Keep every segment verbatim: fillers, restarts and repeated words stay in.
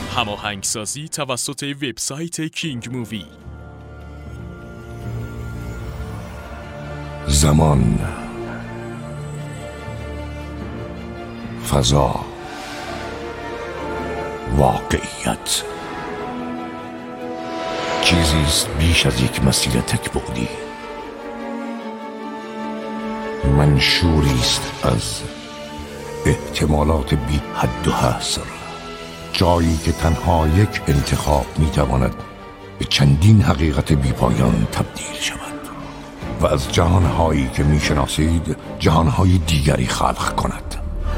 هماهنگسازی توسط وبسایت کینگ مووی. زمان، فضا، واقعیت، چیزیست بیش از یک مسیر تک‌بعدی. منشوریست از احتمالات بی حد و حصر، جایی که تنها یک انتخاب میتواند به چندین حقیقت بی پایان تبدیل شود و از جهانهایی که میشناسید جهانهای دیگری خلق کند.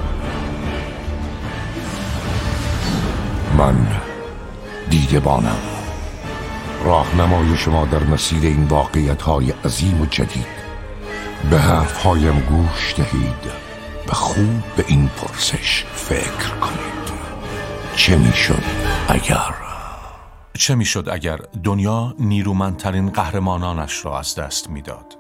من دیدبانم، راهنمای شما در مسیر این واقعیت‌های عظیم و جدید. به حرف‌هایم گوش دهید و خوب به این پرسش فکر کنید. چه میشد اگر چه میشد اگر دنیا نیرومندترین قهرمانانش را از دست میداد؟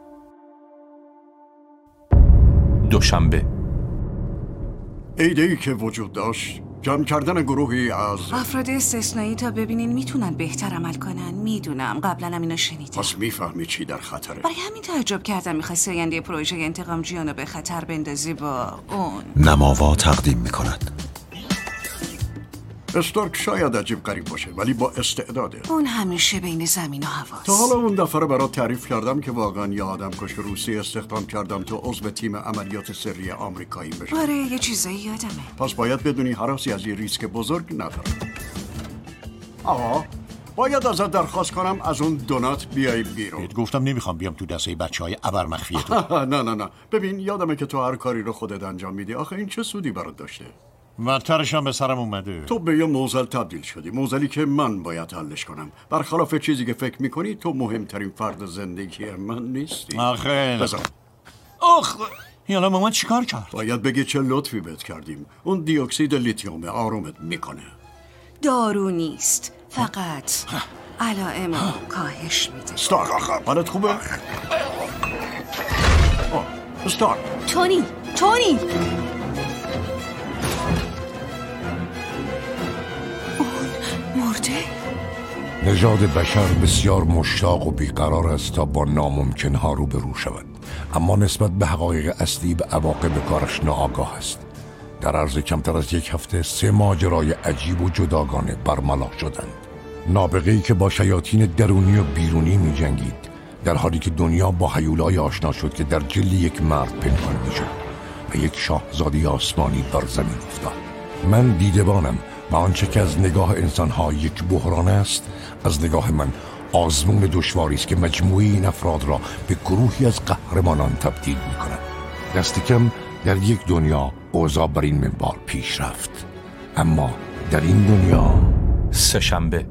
دوشنبه. ایده‌ای که وجود داشت جمع کردن گروهی از افراد استثنایی تا ببینین میتونن بهتر عمل کنن. میدونم قبلا هم اینو شنیدم. پس میفهمی چی در خطره. برای همین تعجب کردم میخواستی آینده پروژه انتقام جیانو به خطر بندازی با اون. نماوا تقدیم میکند. استارک شاید عجیب غریب باشه ولی با استعداده. اون همیشه بین زمین و هواست. تا حالا اون دفعه برات تعریف کردم که واقعا یه آدم کش روسی استخدام کردم تا عضو تیم عملیات سری آمریکایی بشه. آره یه چیزایی یادمه. پس باید بدونی هراسی از یه ریسک بزرگ نداره. آقا باید ازت درخواست کنم از اون دونات بیای بیرون. گفتم نمیخوام بیام تو دسته بچهای ابر مخفی تو. نه نه نه ببین یادمه که تو هر کاری رو خودت انجام میدی. آخه این چه سودی برات داشته؟ بدترش هم به سرم اومده. تو به یه موزل تبدیل شدی، موزلی که من باید حلش کنم. برخلاف چیزی که فکر میکنی تو مهمترین فرد زندگی من نیستی. آخه بذار آخ یالا مامان چیکار کرد؟ باید بگی چه لطفی بهت کردیم. اون دی اکسید لیتیوم آرومت میکنه. دارو نیست، فقط علائم کاهش میده. استارک آخه حالت خوبه؟ استارک تونی تونی نژاد بشر بسیار مشتاق و بیقرار است تا با ناممکنها روبرو شود، اما نسبت به حقایق اصلی به عواقب کارش ناآگاه است. در عرض کمتر از یک هفته سه ماجرای عجیب و جداگانه برملا شدند. نابغه‌ای که با شیاطین درونی و بیرونی می جنگید، در حالی که دنیا با هیولای آشنا شد که در جلد یک مرد پنهان می شد و یک شاهزاده آسمانی بر زمین افتاد. من دیدبانم و آنچه که از نگاه انسانها یک بحران است، از نگاه من آزمون دشواری است که مجموعه این افراد را به گروهی از قهرمانان تبدیل می کند. دست کم در یک دنیا اوضاع بر این منوال پیش رفت، اما در این دنیا سه‌شنبه.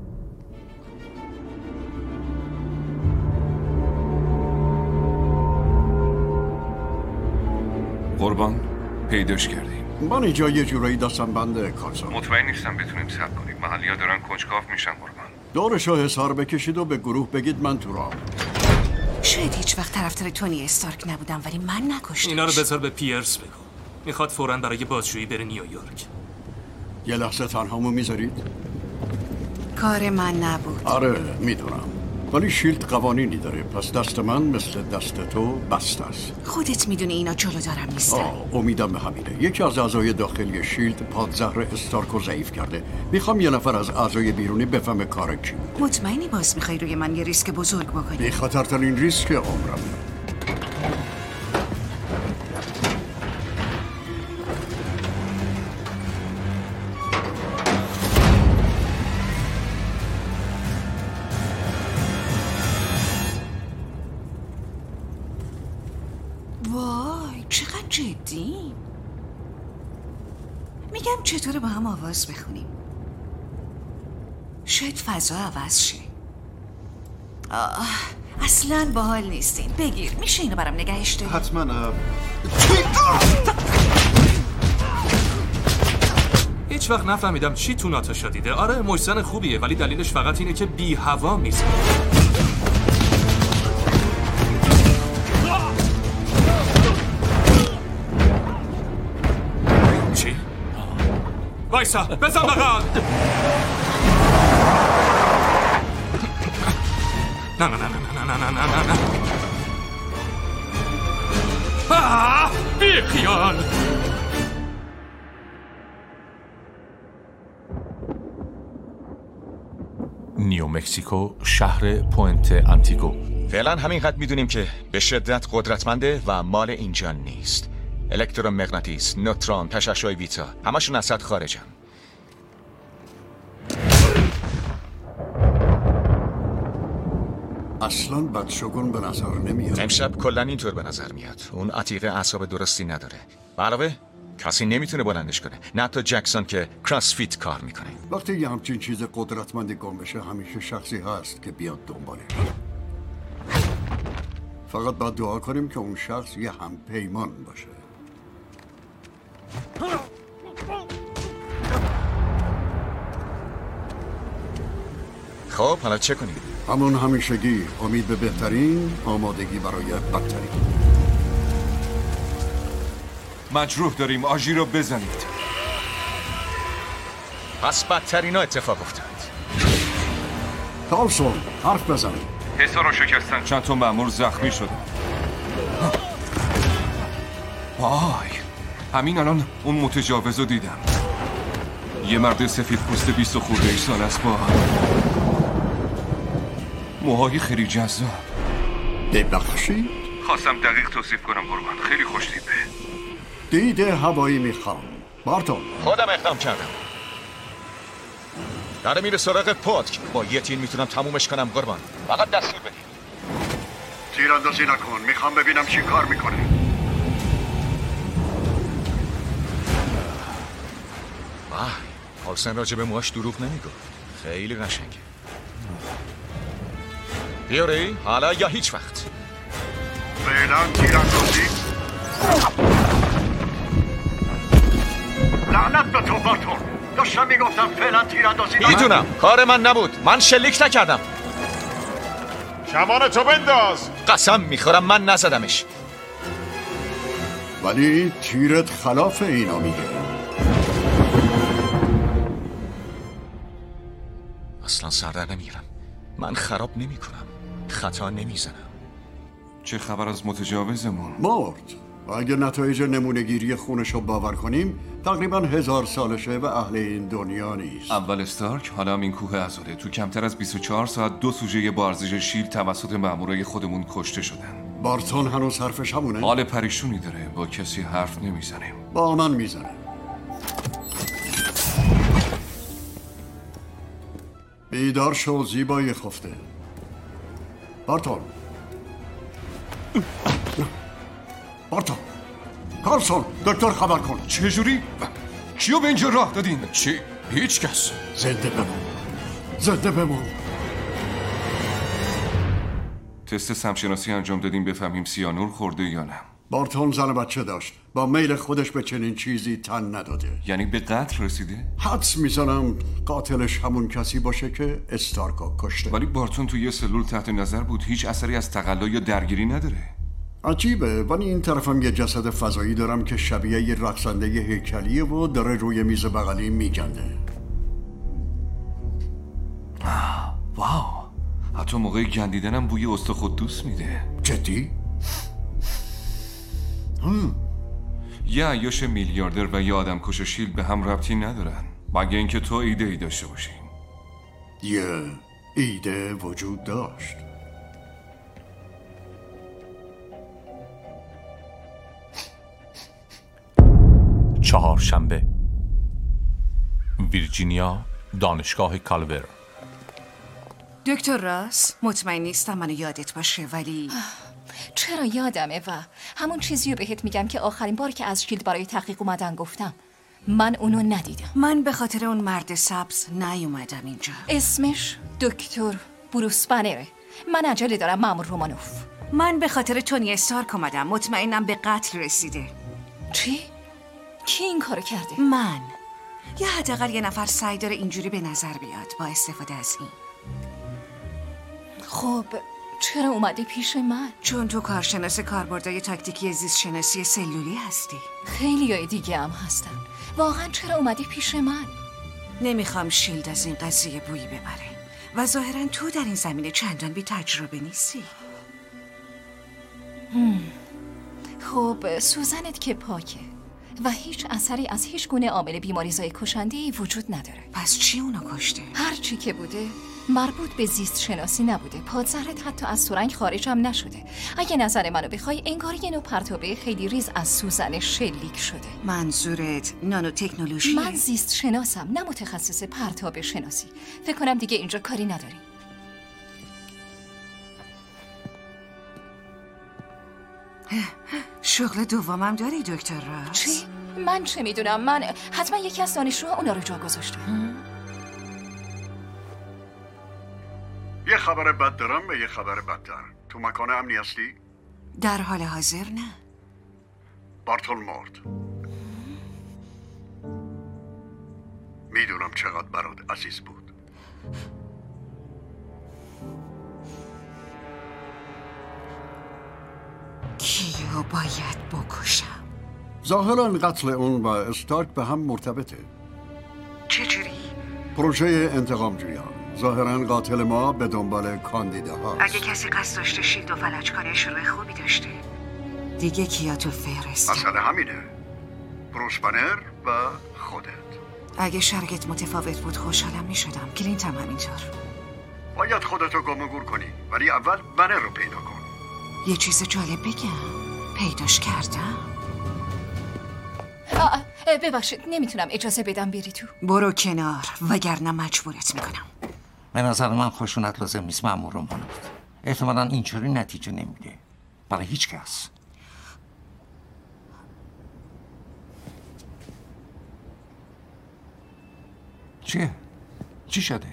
قربان پیداش کردیم. من اینجا یه جورایی دستم بنده کارزان. مطمئن نیستم بتونیم صبر کنیم. محلی‌ها دارن کنجکاو میشن قربان. دورشو حصار بکشید و به گروه بگید من تو راه. شاید هیچ وقت طرفدار تونی استارک نبودم ولی من نکشتمش. اینا رو بذار به پیرس بگو. میخواد فوراً برای بازجویی بره نیویورک. یه لحظه تنهامو میذارید؟ کار من نبود. آره میدونم، ولی شیلد قوانینی داره، پس دست من مثل دست تو بسته است. خودت میدونی اینا جلو دارم نیستن. آه امیدم به همینه. یکی از اعضای داخلی شیلد پادزهر استارکو ضعیف کرده. میخوام یه نفر از اعضای بیرونی بفهمه کار کی. مطمئنی باز میخوای روی من یه ریسک بزرگ بکنی؟ بی خطرترین ریسک عمرم. وای چقدر جدی. میگم چطوره با هم آواز بخونیم. شاید فضا عوض شه. آه اصلا باحال نیستین. بگیر میشه اینو برام نگهش داری؟ حتما. هیچ وقت نفهمیدم چی تو ناتاشا دیده. آره مجزن خوبیه ولی دلیلش فقط اینه که بی هوا میزه. وایسا بزن بغل. نه نه نه نه نه نه نه نه نه آه بی خیال. نیو مکزیکو، شهر پوینت آنتیگو. فعلا همینقدر میدونیم که به شدت قدرتمنده و مال اینجا نیست. الکترومغناطیس، نوترون، تشعشع ویتا، همشون از حد خارجن. اصلا بدشگون به نظر نمیاد. امشب کلا اینطور به نظر میاد. اون عتیقه اعصاب درستی نداره. به علاوه کسی نمیتونه بلندش کنه، نه تا جکسون که کراسفیت کار میکنه. وقتی یه همچین چیز قدرتمندی گم بشه همیشه شخصی هست که بیاد دنبالش. فقط باید دعا کنیم که اون شخص یه هم پیمان باشه. خب حالا چه کنیم؟ همون همیشگی، امید به بهترین، آمادگی برای بدترین. مجروح داریم، آژیر رو بزنید. پس بدترین ها اتفاق افتاد. کارلسون حرف بزن. حسا رو شکستن. چند تا مأمور زخمی شده. وای، همین الان اون متجاوز رو دیدم. یه مرد سفید پوست بیست خورده ای سال است با موهای خیلی جذاب. ببخشید؟ خواستم دقیق توصیف کنم قربان. خیلی خوش‌تیپه. دیده هوایی میخوام. بارتون خودم اقدام کردم. داره میره سراغ پاتک. با یه تیر میتونم تمومش کنم قربان. فقط دستور بدی. تیراندازی نکن. میخوام ببینم چی کار میکنه. وای، پالسن راجع به موهاش دروغ نمیگفت. خیلی قشنگه. بیاری؟ حالا یا هیچ وقت. فعلا تیراندازی. لعنت به تو بارتون. داشتم میگفتم فعلا تیراندازی نکن. میدونم کار من نبود. من شلیک نکردم. کمان تو بنداز. قسم میخورم من نزدمش. ولی تیرت خلاف اینا میگه. اصلا سردر نمیگیرم. من خراب نمی کنم. خطا نمیزنم. چه خبر از متجاوزمون؟ مرد. و اگه نتایج نمونه‌گیری خونش رو باور کنیم تقریبا هزار سالشه و اهل این دنیا نیست. اول استارک، حالا هم این کوه عزاده. تو کمتر از بیست و چهار ساعت دو سوژه با ارزش شیل توسط مامورای خودمون کشته شدن. بارتون هنوز حرفش همونه؟ حال پریشونی داره. با کسی حرف نمیزنیم. با من میزنه. بیدار شو زیبای خفته. بارتون بارتون کارلسون، دکتر خبر کن. چجوری؟ کیو به اینجا راه دادین؟ چی؟ هیچ کس. زنده بمون. زنده بمون. تست سمشناسی انجام دادیم بفهمیم سیانور خورده یا نه. بارتون زن بچه داشت. با میل خودش به چنین چیزی تن نداده. یعنی به قتل رسیده؟ حدس میزنم قاتلش همون کسی باشه که استارکو کشته. ولی بارتون تو یه سلول تحت نظر بود. هیچ اثری از تقلا یا درگیری نداره. عجیبه. ولی این طرفم یه جسد فضایی دارم که شبیه یه رقصنده هیکلیه و داره روی میز بغلی میگنده. واو، حتی موقع گندیدنم بوی استخوان میده. جدی؟ هم. یه عیاش میلیاردر و یه آدم کش شیل به هم ربطی ندارن، مگه اینکه تو ایده ای داشته باشی. یه ایده وجود داشت. چهارشنبه، ویرجینیا، دانشگاه کالور. دکتر راس، مطمئن نیستم منو یادت باشه ولی چرا یادمه و همون چیزی رو بهت میگم که آخرین بار که از شیلد برای تحقیق اومدن گفتم. من اونو ندیدم. من به خاطر اون مرد سبز نیومدم اینجا. اسمش دکتر بروس بنره. من عجله دارم مأمور رومانوف. من به خاطر تونی استارک اومدم. مطمئنم به قتل رسیده. چی؟ کی این کارو کرده؟ من. یا حداقل یه نفر سعی داره اینجوری به نظر بیاد با استفاده از این. خب چرا اومدی پیش من؟ چون تو کارشناس کاربردهای تاکتیکی زیست شناسی سلولی هستی. خیلیای دیگه هم هستن. واقعا چرا اومدی پیش من؟ نمیخوام شیلد از این قضیه بویی ببره و ظاهرا تو در این زمینه چندان بی تجربه نیستی. هم. خب سوزنت که پاکه و هیچ اثری از هیچ گونه عامل بیماریزای کشنده‌ای وجود نداره. پس چی اونو کشته؟ هر چی که بوده مربوط به زیست شناسی نبوده. پادزرت حتی از سرنگ خارج هم نشده. اگه نظر منو بخوای انگار یه نوع پرتابه خیلی ریز از سوزن شلیک شده. منظورت نانو تکنولوژی؟ من زیست شناسم، نه متخصص پرتابه شناسی. فکر کنم دیگه اینجا کاری نداریم. شغل دومم داری دکتر راس؟ چی؟ من چه میدونم؟ من حتما یکی از دانشجوها اونا رو جا گذاشته. یه خبر بد دارم و یه خبر بدتر. تو مکان امنی هستی؟ در حال حاضر نه. بارتول مرد. میدونم چقدر برات عزیز بود. کیو باید بکشم؟ ظاهرا قتل اون و استارک به هم مرتبطه. چجوری؟ پروژه انتقام جویان. ظاهرا قاتل ما به دنبال کاندیدا هاست. اگه کسی قصد داشته شیلد و فلج کنه شروع خوبی داشته. دیگه کیا تو فهرست؟ مسئله همینه. بروس بنر و خودت. اگه شرکت متفاوت بود خوشحالم میشدم. کلینت هم همینطور. باید خودتو گم و گور کنی ولی اول بنر رو پیدا کن. یه چیز جالب بگم. پیداش کردم. آه ببخشید نمیتونم اجازه بدم بری تو. برو کنار وگرنه مجبورت میکنم. به نظر من خشونت لازم نیست مأمور رو مانود. احتمالاً اینجوری نتیجه نمیده برای هیچ کس. چیه؟ چی شده؟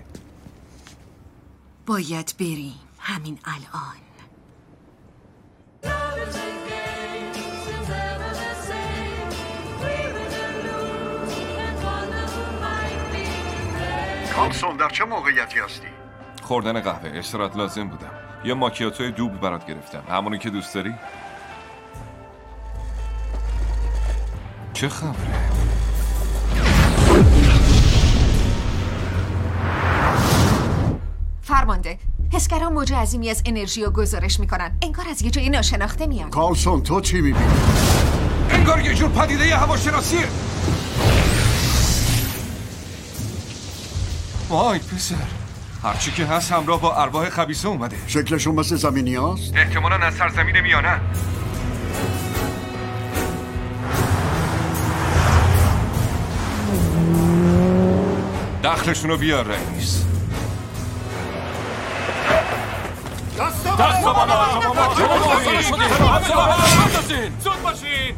باید بریم همین الان. کارلسون در چه موقعیتی هستی؟ خوردن قهوه، استراحت لازم بودم. یه ماکیاتو دوب برات گرفتم. همونی که دوست داری؟ چه خبره؟ فرمانده، حسگران موج عظیمی از انرژی رو گزارش میکنن. انگار از یه جای ناشناخته میان. کارلسون تو چی میبینی؟ انگار یه جور پدیده هواشناسیه. وای پسر، هرچی که هست همراه با ارواح خبیثه اومده. شکلشون مثل زمینی هاست؟ احتمالاً از سرزمین میانه. دخلشونو بیار رئیس. دست بالا! زود باشین!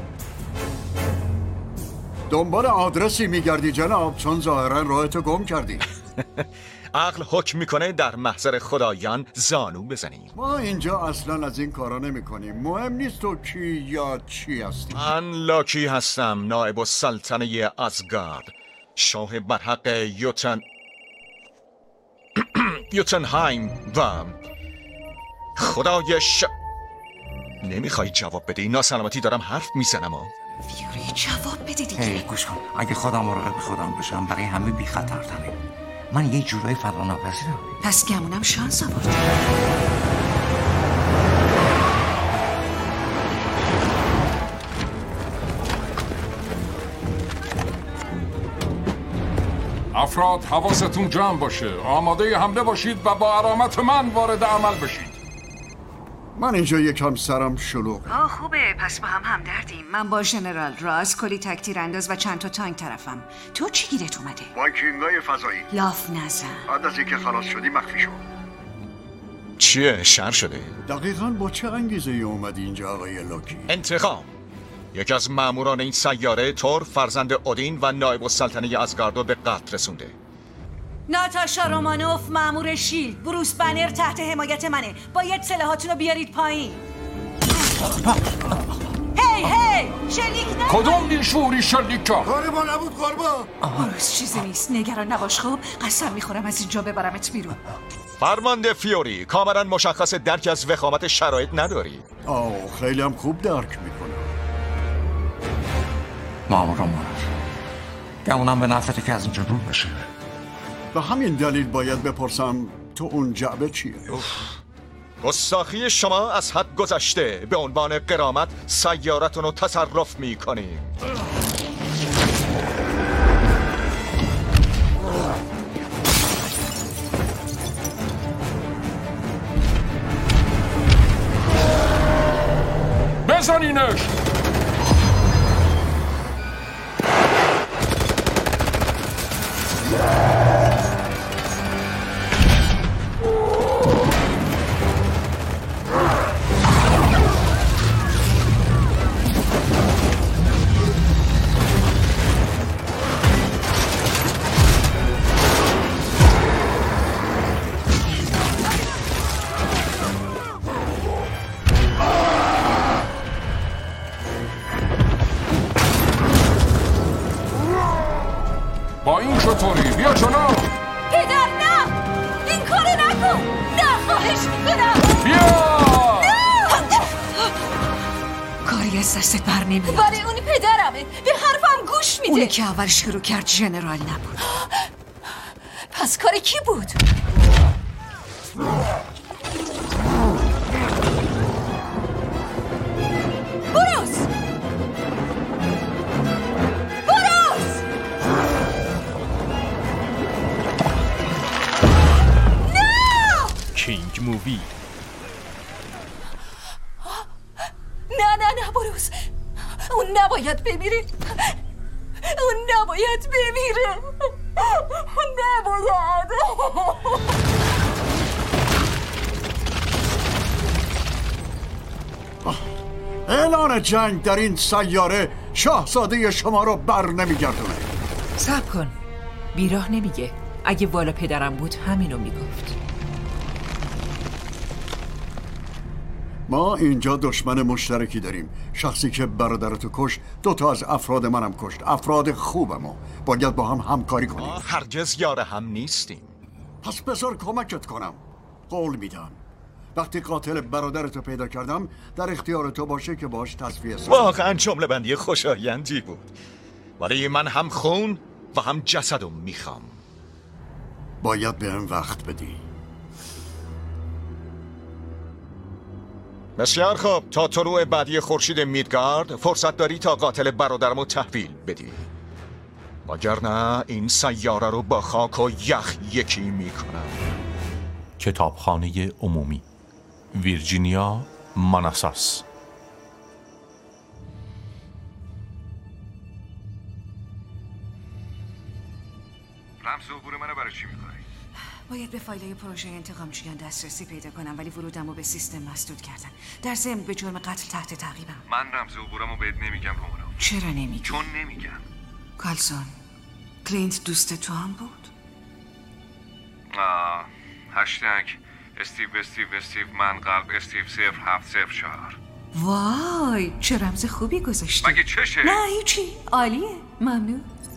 دنبال آدرسی میگردی جناب، چون ظاهرا راهتو گم کردی. عقل حکم میکنه در محضر خدایان زانو بزنیم. ما اینجا اصلا از این کارا نمی کنیم. مهم نیست تو کی یا چی هستی. من لاکی هستم، نایب السلطنه ازگارد، شاه برحق یوتن یوتنهایم و خدای ش... نمیخوای جواب بدی؟ ناسلامتی دارم حرف میزنم. فیوری جواب بده دیگه. هی گوش کن، اگه خودم مراقب خودم باشم برای همه بی خطرتره. من یه جورای فراناپذیرم. پس گمونم شانس آورد. افراد حواستون جمع باشه، آماده حمله باشید و با علامت من وارد عمل بشید. من اینجا یکم سرم شلوغ. آه خوبه، پس با هم همدردیم. من با ژنرال راس، کلی تک تیرانداز و چند تا تانک طرفم. تو چی گیرت اومده؟ وایکینگای فضایی. لاف نزن. بعد از اینکه خلاص شدی مخفی شد. چیه؟ شر شده؟ دقیقاً با چه انگیزه ای اومدی اینجا آقای لاکی؟ انتقام. یکی از ماموران این سیاره، تور فرزند اودین و نایب السلطنه ازگاردو به قتل رسونده. ناتاشا رومانوف، مامور شیلد. بروس بنر تحت حمایت منه. باید سلاحاتونو بیارید پایین. هی هی شلیک نکن. کدوم بیشوری شلیکا؟ کار ما نبود قربان. بروس چیزی نیست، نگران نباش. خب قسم میخورم از اینجا ببرمت بیرون. فرمانده فیوری، کاملا مشخص درک از وخامت شرایط نداری. آه خیلی هم خوب درک میکنم. مامور رومانوف، گمونم به نفته که از اینجا دور بشه. به همین دلیل باید بپرسم تو اون جعبه چیه؟ گستاخی شما از حد گذشته. به عنوان غرامت سیارتون رو تصرف میکنیم. بزنینش! با این چطوری؟ بیا جلو! پدر نه! این کارو نکن! نه خواهش میکنم! بیا! کاری از دستت بر نمیاد. ولی اون پدرمه، به حرفم گوش میده. اونی که اول شروع کرد ژنرال نبود. پس کار کی بود؟ بروس! بروس! نه! کینگ مووی. نه نه نه بروس، اون نباید بمیره. اون نباید بمیره. اون نباید. اعلان جنگ در این سیاره شاهزاده شما رو بر نمیگردونه. صبر کن، بیراه نمیگه. اگه والا پدرم بود همینو میگفت. ما اینجا دشمن مشترکی داریم. شخصی که برادرتو کشت دو تا از افراد منم کشت. افراد خوبمو باید با هم همکاری کنیم. ما هرگز یار هم نیستیم. پس بذار کمکت کنم. قول میدم وقتی قاتل برادرتو پیدا کردم در اختیار تو باشه که باش تصفیه سازم. واقعا جمله بندی خوشایندی بود. ولی من هم خون و هم جسدو میخوام. باید به هم وقت بدی. بسیار خوب، تا طلوع بعدی خورشید میدگارد فرصت داری تا قاتل برادرمو تحویل بدی. وگرنه این سیاره رو با خاک و یخ یکی میکنم. کتابخانه عمومی، ویرجینیا ماناساس. رمز عبور منو برای چی میکنی؟ باید به فایلای پروژه انتقامجویان دسترسی پیدا کنم، ولی ورودمو به سیستم مسدود کردن. در ضمن به جرم قتل تحت تعقیبم. من رمز عبورمو بهت نمیگم رومانو. چرا نمیگی؟ چون نمیگم. کالسون، کلینت دوست تو هم بود؟ آه هشتگ استیو استیو استیو من قلب استیو صفر هفت صفر چهار. وای چه رمز خوبی گذاشتی. مگه چشه؟ نه هیچی، عالیه، ممنون.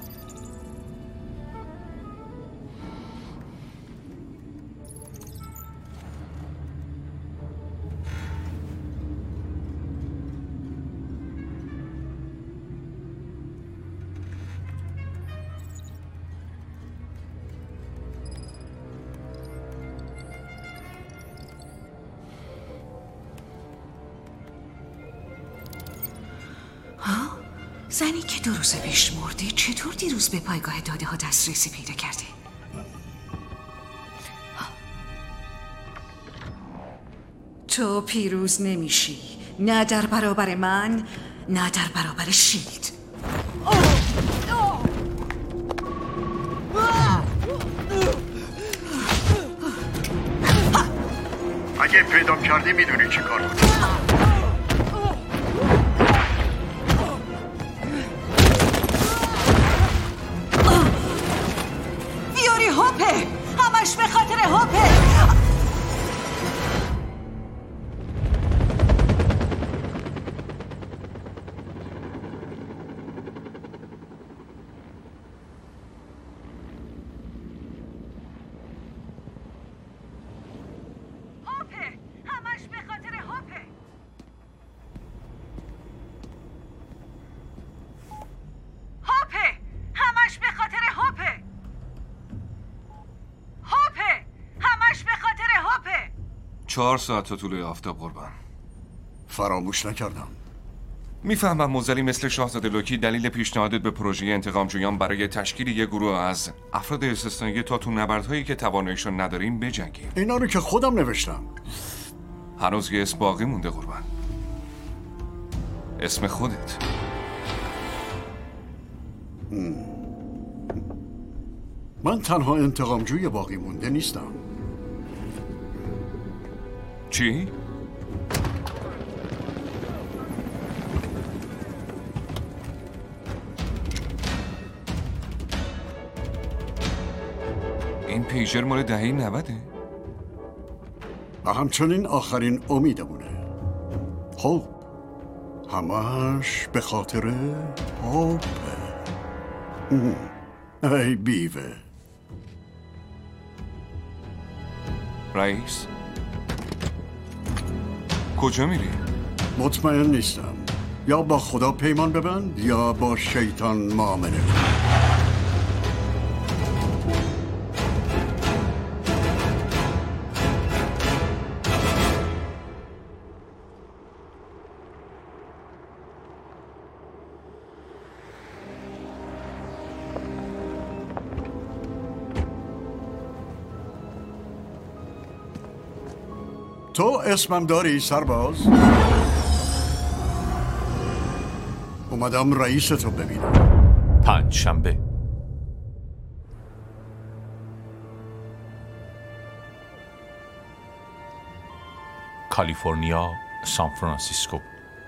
زنی که دو روز پیش مرده چطور دیروز به پایگاه داده ها دسترسی پیدا کرده؟ تو پیروز نمیشی، نه در برابر من نه در برابر شیلد. اگه پیدا کردی میدونی چی کار کنی. فیوری هوپه، همش به خاطر هوپه. چهار ساعت تا طول آفتاب قربان. فراموش نکردم. میفهمم موزلی مثل شاهزاده لوکی دلیل پیشنهادت به پروژه انتقام جویان برای تشکیل یک گروه از افراد استثنایی تا تو نبردهایی که تواناییشون نداریم بجنگیم. اینا رو که خودم نوشتم. هنوز یه اسم باقی مونده قربان. اسم خودت. من تنها انتقامجوی باقی مونده نیستم. چی؟ این پیجر مال دهه نوده؟ و همچنین آخرین امیدمونه. خب همش به خاطر هوپ. ای بیوه. رئیس کجا میری؟ مطمئن نیستم. یا با خدا پیمان ببند یا با شیطان معامله. تو اسمم داری سرباز؟ اومدم رئیس تو ببینم. پنج شنبه کالیفرنیا، سان فرانسیسکو.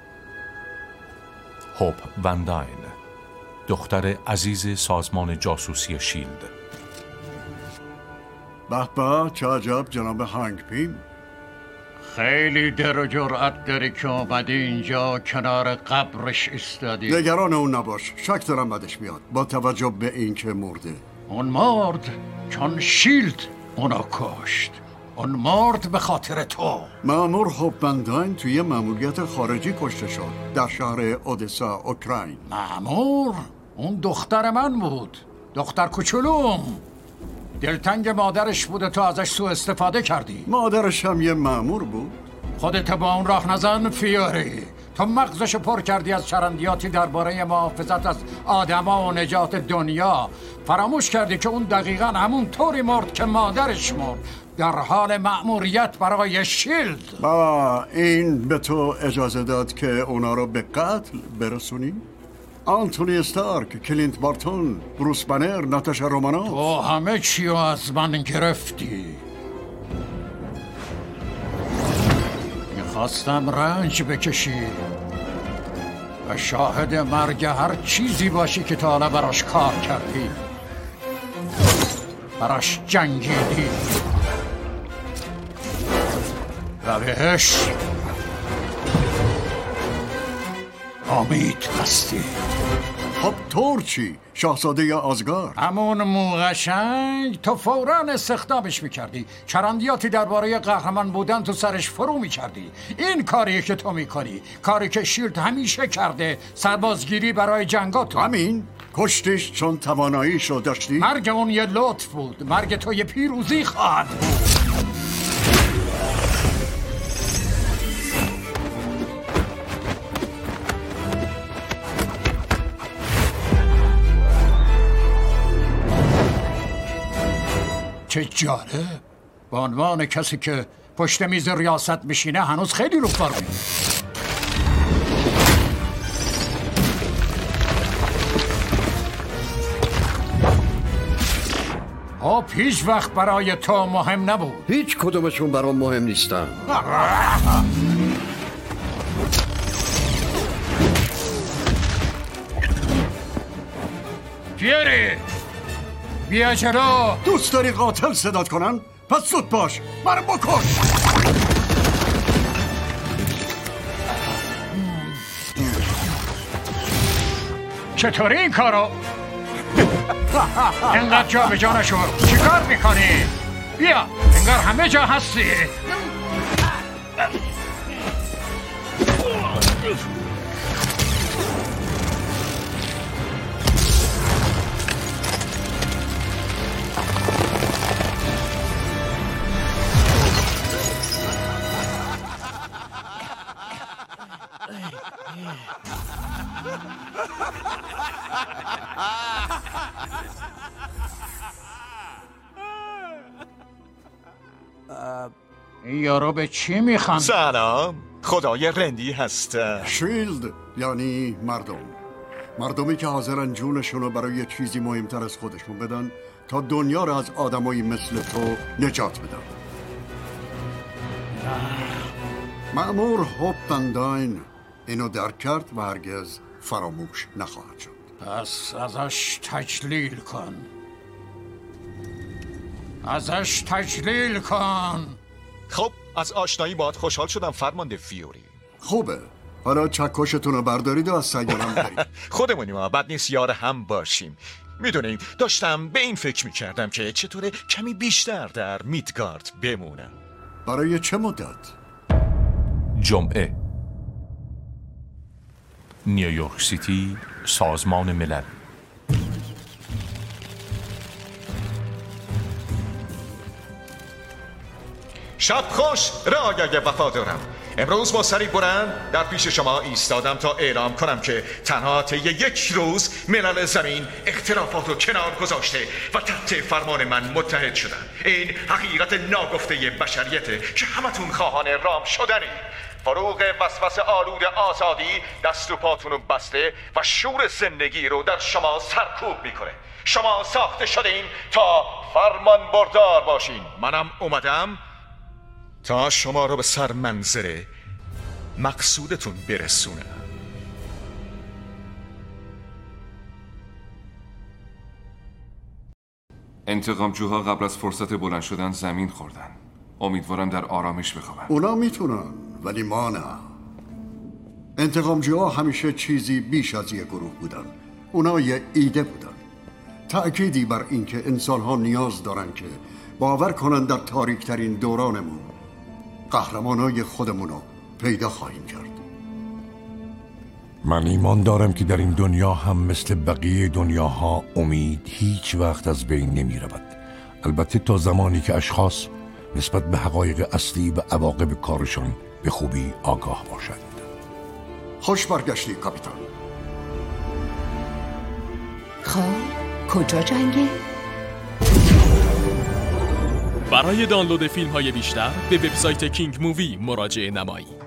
هوپ ونداین، دختر عزیز سازمان جاسوسی شیلد. به به، چه عجب جناب هنگ پیم. خیلی در و جرأت داری که اومدی اینجا کنار قبرش ایستادی. نگران اون نباش، شک دارم بدش میاد با توجه به این که مرده. اون مرد چون شیلد اونو کشت. اون مرد به خاطر تو. مأمور هوپ ونداین توی مأموریت خارجی کشته شد در شهر اودسا، اوکراین. مأمور؟ اون دختر من بود، دختر کوچولوم. دلتنگ مادرش بوده تو ازش سوء استفاده کردی. مادرش هم یه مأمور بود. خودت با اون راه نزن فیوری. تو مغزش پر کردی از چرندیاتی درباره محافظت از آدما و نجات دنیا. فراموش کردی که اون دقیقاً همون طوری مرد که مادرش مرد، در حال مأموریت برای شیلد. با این به تو اجازه داد که اونا رو به قتل برسونی؟ آنتونی استارک، کلینت بارتون، بروس بنر، ناتاشا رومانوف. تو همه چیو از من گرفتی. میخواستم رنج بکشی و شاهد مرگ هر چیزی باشی که تا حالا براش کار کردی، براش جنگیدی و بهش امید بستی. خب تور چی؟ شاهزاده آزگارد. همون موقشنگ تو فوراً استخدامش میکردی، چرندیاتی درباره قهرمان بودن تو سرش فرو میکردی. این کاریه که تو میکنی، کاری که شیلد همیشه کرده، سربازگیری برای جنگات. همین کشتش چون تواناییشو داشتی؟ مرگ اون یه لطف بود، مرگ تو یه پیروزی خواهد بود. چه جالب، به عنوان کسی که پشت میز ریاست میشینه هنوز خیلی رو کار می‌کنه. ها هیچ وقت برای تو مهم نبود. هیچ کدومشون برام مهم نیستن. فیوری بیا جلو. دوست داری قاتل صدات کنن؟ پس زود باش، منو بکش. چطوری این کارو؟ انقدر جا به جا نشو. چی کار میکنی؟ بیا، انگار همه جا هستی. یارو به چی میخوان؟ سلام، خدای رندی هستم. شیلد یعنی مردم مردمی که حاضرن جونشون رو برای چیزی مهمتر از خودشون بدن تا دنیا رو از آدمایی مثل تو نجات بدن. مأمور هوپ فنداین اینو درک کرد و هرگز فراموش نخواهد شد. پس ازش تجلیل کن، ازش تجلیل کن. خب از آشنایی باهات خوشحال شدم فرمانده فیوری. خوبه، حالا چکشتون رو بردارید و از سیارم برید. خودمونیم ها، بد نیست یار هم باشیم. میدونید داشتم به این فکر میکردم که چطوره کمی بیشتر در میدگارد بمونم. برای چه مدت؟ جمعه، نیویورک سیتی، سازمان ملل. شب خوش رعایای وفادارم. امروز با سری بلند در پیش شما ایستادم تا اعلام کنم که تنها طی یک روز ملل زمین اختلافات رو کنار گذاشته و تحت فرمان من متحد شدن. این حقیقت ناگفته بشریته که همتون خواهان رام شدنی. فروغ وسوسه آلود آزادی دست و پاتون رو بسته و شور زندگی رو در شما سرکوب میکنه. شما ساخته شدین تا فرمان بردار باشین. منم اومدم تا شما رو به سر منظره مقصودتون برسونم. انتقامجوها قبل از فرصت بلند شدن زمین خوردن. امیدوارم در آرامش بخوابن. اونا میتونن ولی ما نه. انتقامجوها همیشه چیزی بیش از یه گروه بودن. اونا یه ایده بودن، تأکیدی بر اینکه انسان‌ها نیاز دارن که باور کنن در تاریک‌ترین دورانمون قهرمانای خودمونو پیدا خواهیم کرد. من ایمان دارم که در این دنیا هم مثل بقیه دنیاها امید هیچ وقت از بین نمی رود. البته تا زمانی که اشخاص نسبت به حقایق اصلی و عواقب کارشان به خوبی آگاه باشند. خوش برگشتی کاپیتان. خب کجا جنگه؟ برای دانلود فیلم های بیشتر به وبسایت کینگ مووی مراجعه نمایید.